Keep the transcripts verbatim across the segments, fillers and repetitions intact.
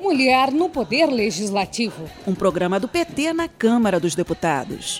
Mulher no Poder Legislativo. Um programa do P T na Câmara dos Deputados.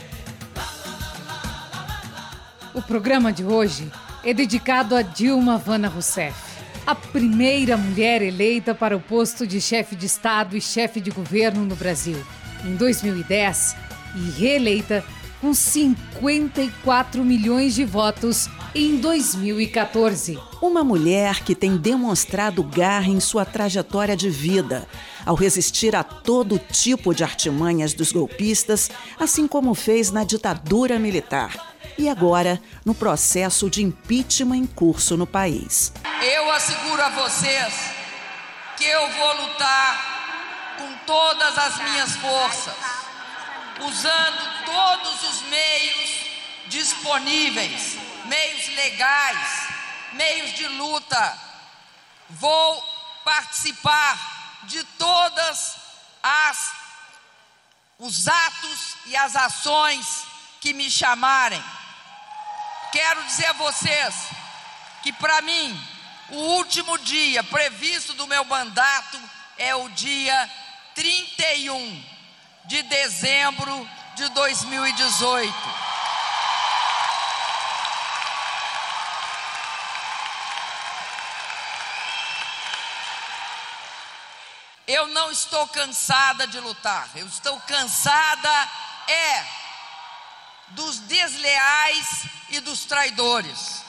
O programa de hoje é dedicado a Dilma Vana Rousseff, a primeira mulher eleita para o posto de chefe de Estado e chefe de governo no Brasil, em dois mil e dez, e reeleita com cinquenta e quatro milhões de votos em dois mil e quatorze. Uma mulher que tem demonstrado garra em sua trajetória de vida, ao resistir a todo tipo de artimanhas dos golpistas, assim como fez na ditadura militar. E agora, no processo de impeachment em curso no país. Eu asseguro a vocês que eu vou lutar com todas as minhas forças, usando todos os meios disponíveis, meios legais, meios de luta. Vou participar de todas as os atos e as ações que me chamarem. Quero dizer a vocês que, para mim, o último dia previsto do meu mandato é o dia trinta e um de dezembro de dois mil e dezoito. Eu não estou cansada de lutar. Eu estou cansada é dos desleais e dos traidores.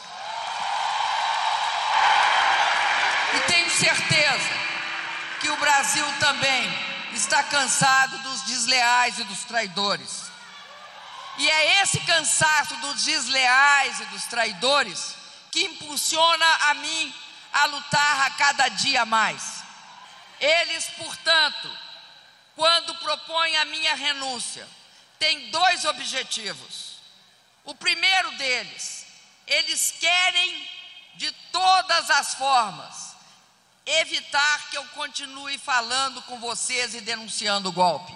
E tenho certeza que o Brasil também está cansado dos desleais e dos traidores. E é esse cansaço dos desleais e dos traidores que impulsiona a mim a lutar a cada dia mais. Eles, portanto, quando propõem a minha renúncia, têm dois objetivos. O primeiro deles, eles querem de todas as formas evitar que eu continue falando com vocês e denunciando o golpe.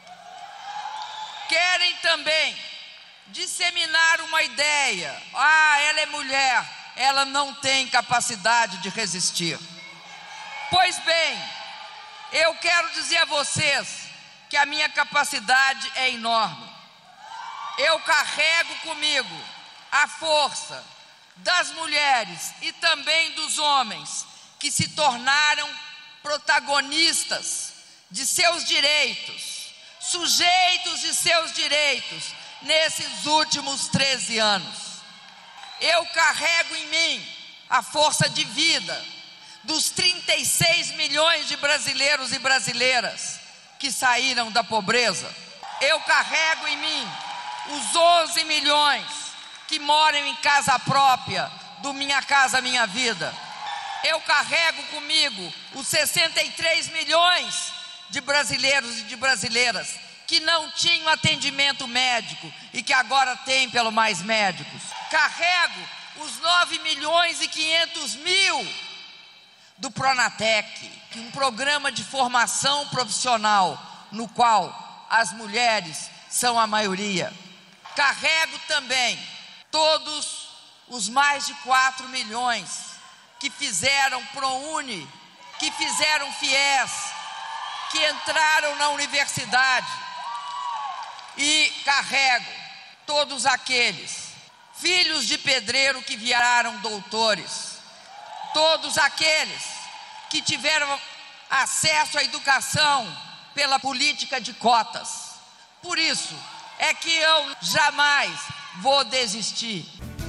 Querem também disseminar uma ideia. Ah, ela é mulher, ela não tem capacidade de resistir. Pois bem, eu quero dizer a vocês que a minha capacidade é enorme. Eu carrego comigo a força das mulheres e também dos homens que se tornaram protagonistas de seus direitos, sujeitos de seus direitos nesses últimos treze anos. Eu carrego em mim a força de vida dos trinta e seis milhões de brasileiros e brasileiras que saíram da pobreza. Eu carrego em mim os onze milhões que moram em casa própria, do Minha Casa Minha Vida. Eu carrego comigo os sessenta e três milhões de brasileiros e de brasileiras que não tinham atendimento médico e que agora têm pelo Mais Médicos. Carrego os nove milhões e quinhentos mil do Pronatec, que é um programa de formação profissional no qual as mulheres são a maioria. Carrego também todos os mais de quatro milhões que fizeram ProUni, que fizeram FIES, que entraram na universidade. E carrego todos aqueles filhos de pedreiro que viraram doutores, todos aqueles que tiveram acesso à educação pela política de cotas. Por isso é que eu jamais vou desistir.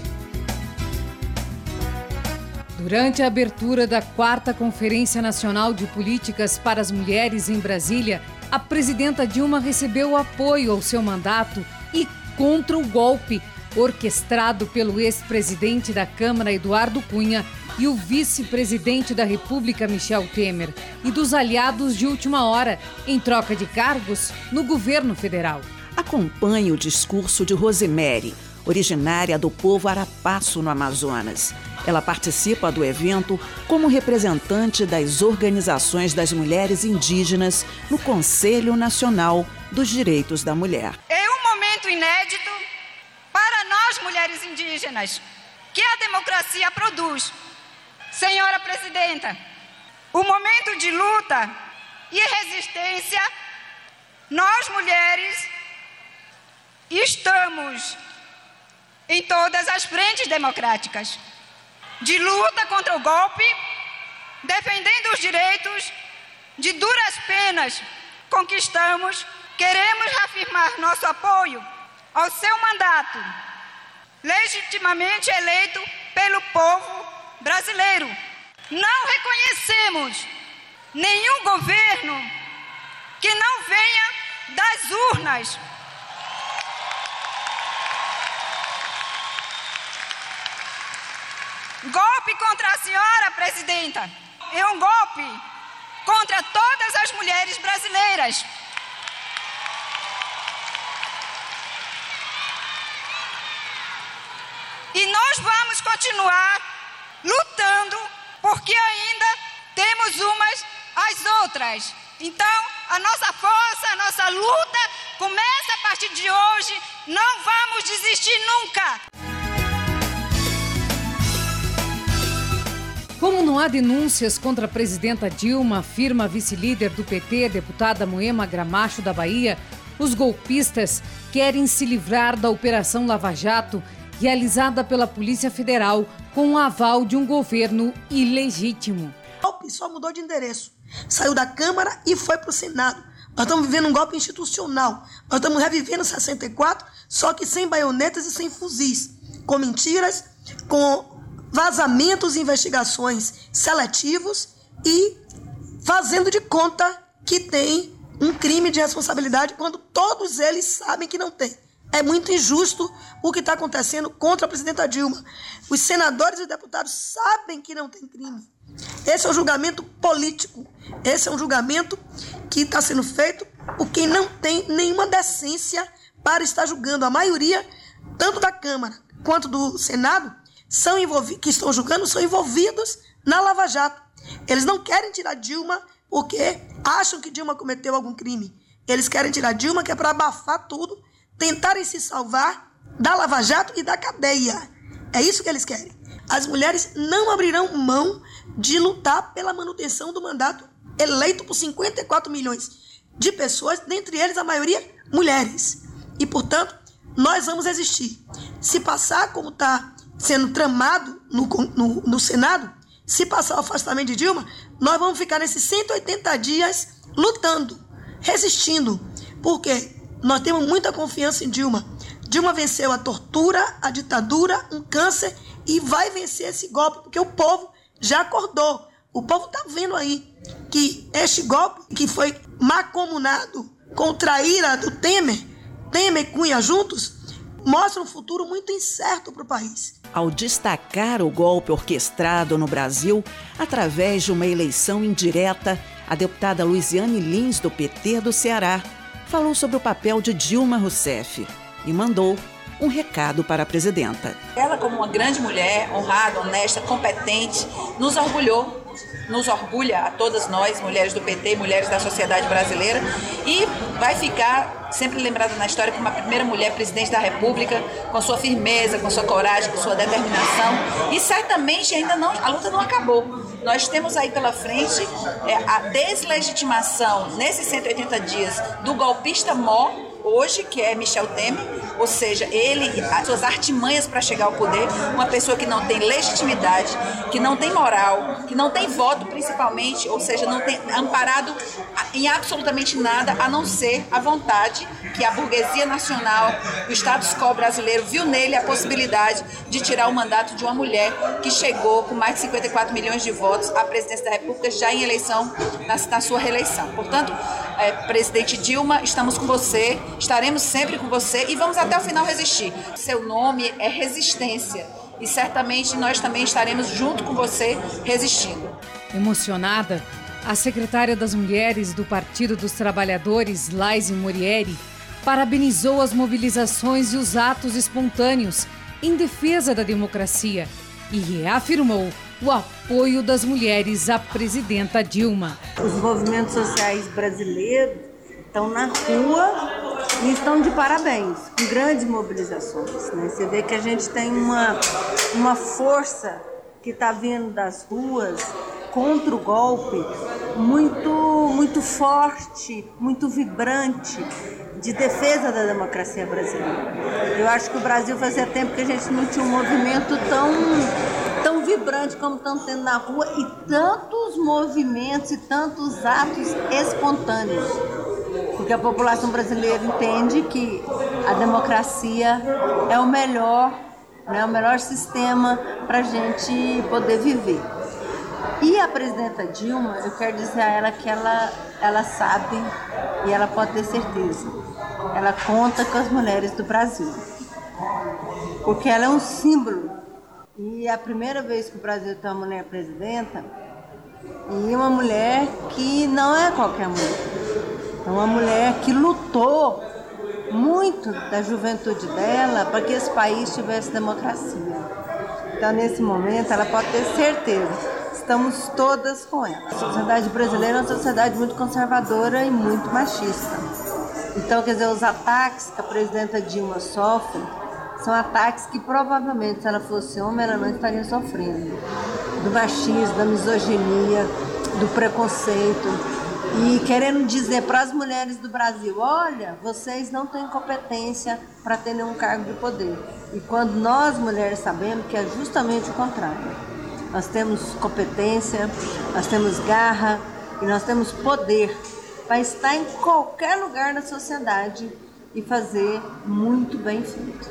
Durante a abertura da quarta Conferência Nacional de Políticas para as Mulheres em Brasília, a presidenta Dilma recebeu apoio ao seu mandato e contra o golpe orquestrado pelo ex-presidente da Câmara, Eduardo Cunha, e o vice-presidente da República, Michel Temer, e dos aliados de última hora, em troca de cargos no governo federal. Acompanhe o discurso de Rosemary, originária do povo Arapaço, no Amazonas. Ela participa do evento como representante das organizações das mulheres indígenas no Conselho Nacional dos Direitos da Mulher. É um momento inédito para nós, mulheres indígenas, que a democracia produz. Senhora Presidenta, o momento de luta e resistência, nós mulheres estamos em todas as frentes democráticas, de luta contra o golpe, defendendo os direitos, de duras penas conquistamos, queremos reafirmar nosso apoio ao seu mandato, legitimamente eleito pelo povo brasileiro. Não reconhecemos nenhum governo que não venha das urnas. Golpe contra a senhora, presidenta, é um golpe contra todas as mulheres brasileiras. E nós vamos continuar lutando, porque ainda temos umas às outras. Então, a nossa força, a nossa luta começa a partir de hoje. Não vamos desistir nunca. Como não há denúncias contra a presidenta Dilma, afirma a vice-líder do P T, deputada Moema Gramacho da Bahia, os golpistas querem se livrar da Operação Lava Jato, realizada pela Polícia Federal com o aval de um governo ilegítimo. O golpe só mudou de endereço. Saiu da Câmara e foi para o Senado. Nós estamos vivendo um golpe institucional. Nós estamos revivendo sessenta e quatro, só que sem baionetas e sem fuzis. Com mentiras, com vazamentos e investigações seletivos e fazendo de conta que tem um crime de responsabilidade quando todos eles sabem que não tem. É muito injusto o que está acontecendo contra a presidenta Dilma. Os senadores e deputados sabem que não tem crime. Esse é um julgamento político. Esse é um julgamento que está sendo feito por quem não tem nenhuma decência para estar julgando. A maioria, tanto da Câmara quanto do Senado, são envolvidos, que estão julgando, são envolvidos na Lava Jato. Eles não querem tirar Dilma porque acham que Dilma cometeu algum crime. Eles querem tirar Dilma que é para abafar tudo, tentarem se salvar da Lava Jato e da cadeia. É isso que eles querem. As mulheres não abrirão mão de lutar pela manutenção do mandato eleito por cinquenta e quatro milhões de pessoas, dentre eles a maioria mulheres. E, portanto, nós vamos resistir. Se passar como está sendo tramado no, no, no Senado, se passar o afastamento de Dilma, nós vamos ficar nesses cento e oitenta dias lutando, resistindo, porque nós temos muita confiança em Dilma. Dilma venceu a tortura, a ditadura, um câncer e vai vencer esse golpe, porque o povo já acordou. O povo está vendo aí que este golpe, que foi macomunado contra a ira do Temer, Temer e Cunha juntos, mostra um futuro muito incerto para o país. Ao destacar o golpe orquestrado no Brasil através de uma eleição indireta, a deputada Luiziane Lins, do P T do Ceará, falou sobre o papel de Dilma Rousseff e mandou um recado para a presidenta. Ela, como uma grande mulher, honrada, honesta, competente, nos orgulhou, nos orgulha a todas nós, mulheres do P T, mulheres da sociedade brasileira, e vai ficar sempre lembrada na história como a primeira mulher presidente da República, com sua firmeza, com sua coragem, com sua determinação, e certamente ainda não, a luta não acabou. Nós temos aí pela frente é, a deslegitimação, nesses cento e oitenta dias, do golpista mó, hoje, que é Michel Temer, ou seja, ele, as suas artimanhas para chegar ao poder, uma pessoa que não tem legitimidade, que não tem moral, que não tem voto principalmente, ou seja, não tem amparado em absolutamente nada, a não ser a vontade que a burguesia nacional, o status quo brasileiro, viu nele a possibilidade de tirar o mandato de uma mulher que chegou com mais de cinquenta e quatro milhões de votos à presidência da República já em eleição, na, na sua reeleição. Portanto, é, presidente Dilma, estamos com você, estaremos sempre com você e vamos até o final resistir. Seu nome é resistência e certamente nós também estaremos junto com você resistindo. Emocionada, a secretária das Mulheres do Partido dos Trabalhadores, Laise Morieri, parabenizou as mobilizações e os atos espontâneos em defesa da democracia e reafirmou o apoio das mulheres à presidenta Dilma. Os movimentos sociais brasileiros estão na rua e estão de parabéns, com grandes mobilizações, né? Você vê que a gente tem uma, uma força que está vindo das ruas contra o golpe muito, muito forte, muito vibrante, de defesa da democracia brasileira. Eu acho que o Brasil fazia tempo que a gente não tinha um movimento tão, tão vibrante como estão tendo na rua, e tantos movimentos e tantos atos espontâneos. Porque a população brasileira entende que a democracia é o melhor, né, o melhor sistema para a gente poder viver. E a presidenta Dilma, eu quero dizer a ela que ela, ela sabe e ela pode ter certeza. Ela conta com as mulheres do Brasil. Porque ela é um símbolo. E é a primeira vez que o Brasil tem uma mulher presidenta, e uma mulher que não é qualquer mulher. É uma mulher que lutou muito da juventude dela para que esse país tivesse democracia. Então, nesse momento, ela pode ter certeza, estamos todas com ela. A sociedade brasileira é uma sociedade muito conservadora e muito machista. Então, quer dizer, os ataques que a presidenta Dilma sofre são ataques que provavelmente, se ela fosse homem, ela não estaria sofrendo. Do machismo, da misoginia, do preconceito. E querendo dizer para as mulheres do Brasil, olha, vocês não têm competência para ter nenhum cargo de poder. E quando nós, mulheres, sabemos que é justamente o contrário. Nós temos competência, nós temos garra e nós temos poder para estar em qualquer lugar da sociedade e fazer muito bem feito.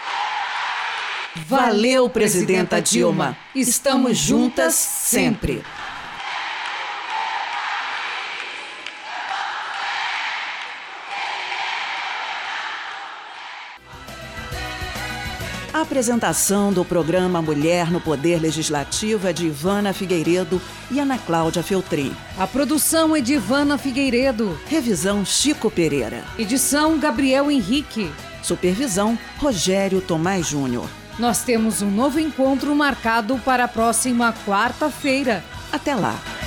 Valeu, presidenta Dilma. Estamos juntas sempre. A apresentação do programa Mulher no Poder Legislativo é de Ivana Figueiredo e Ana Cláudia Feltrin. A produção é de Ivana Figueiredo. Revisão Chico Pereira. Edição Gabriel Henrique. Supervisão Rogério Tomás Júnior. Nós temos um novo encontro marcado para a próxima quarta-feira. Até lá!